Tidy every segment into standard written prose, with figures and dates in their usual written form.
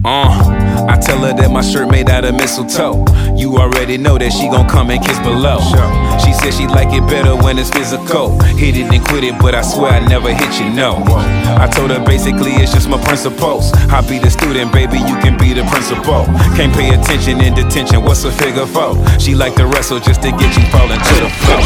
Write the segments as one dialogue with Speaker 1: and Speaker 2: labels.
Speaker 1: I tell her that my shirt made out of mistletoe. You already know that she gon' come and kiss below. She said she like it better when it's physical. Hit it and quit it, but I swear I never hit you, no. I told her basically it's just my principles. I be the student, baby, you can be the principal. Can't pay attention in detention, what's a figure for? She like to wrestle just to get you falling to the floor.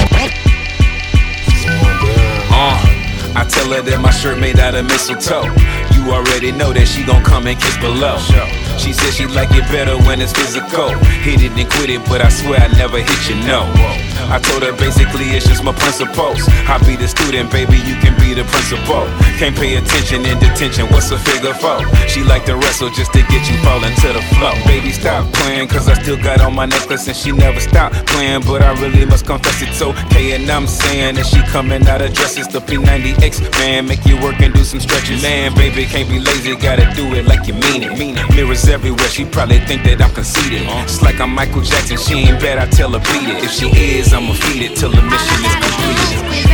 Speaker 1: I tell her that my shirt made out of mistletoe. You already know that she gon' come and kiss below. She said she like it better when it's physical. Hit it and quit it, but I swear I never hit you, no. I told her basically it's just my principles. I be the student, baby, you can be the principal. Can't pay attention in detention, what's a figure for? She like to wrestle just to get you falling to the floor. Baby, stop playing, cause I still got on my necklace and she never stopped playing. But I really must confess it's okay, and I'm saying that she coming out of dresses. The P90X, man, make you work and do some stretches. Man, baby, can't be lazy, gotta do it like you mean it. Mirrors everywhere, she probably think that I'm conceited. It's like I'm Michael Jackson, she ain't bad, I tell her beat it. If she is, I'ma feed it till the mission is completed.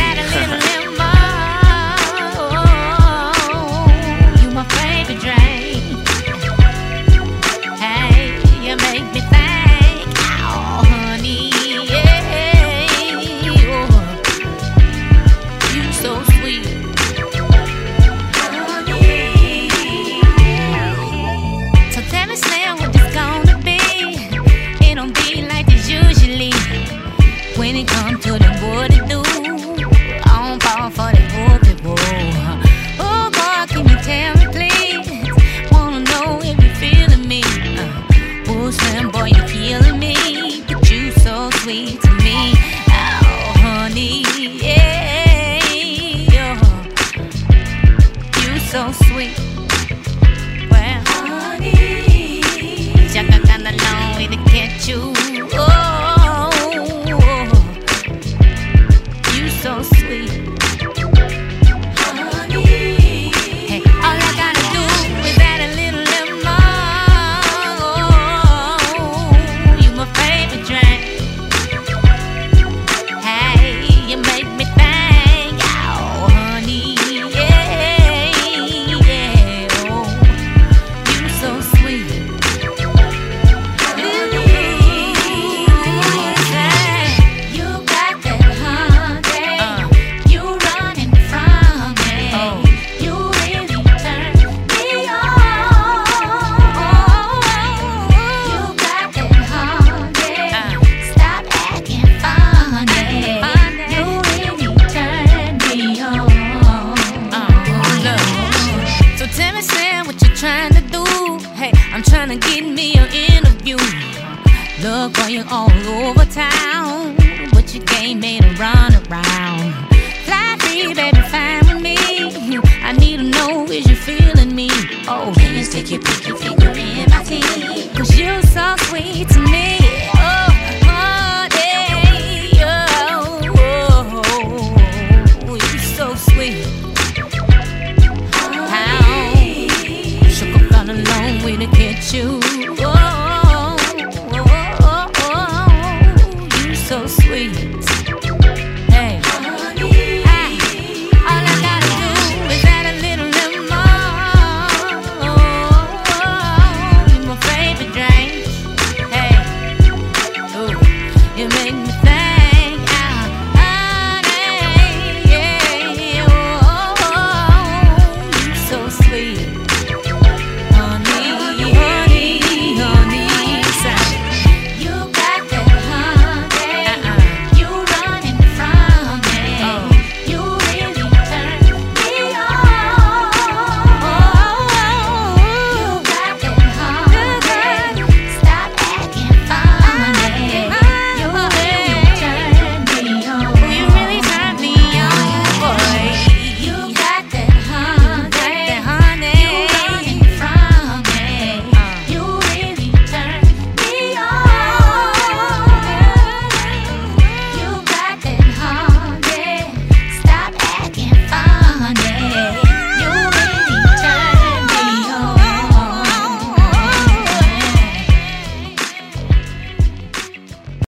Speaker 2: You my favorite drink. Hey, you make me think, oh honey, yeah, you so sweet. So tell me, Slim, what this gonna be? It don't be like this usually. When it comes to the what it do, I don't fall for the whoopie woo. Oh boy, can you tell me please? Wanna know if you're feeling me? Oh Slim boy, you're killing me, but you so sweet to me. Oh honey, yeah, you so sweet. Well, honey, Jacka got a long way to get you. So sweet, honey. Hey, all I gotta do is add a little more. You my favorite drink. Hey, you make me think, oh honey, yeah, oh, you so sweet. Trying to get me an interview. Look for you all over town, but you can't make a run around. Fly free, baby, fine with me. I need to know, is you feeling me? Oh, can you stick your pinky finger in my teeth? Cause you're so sweet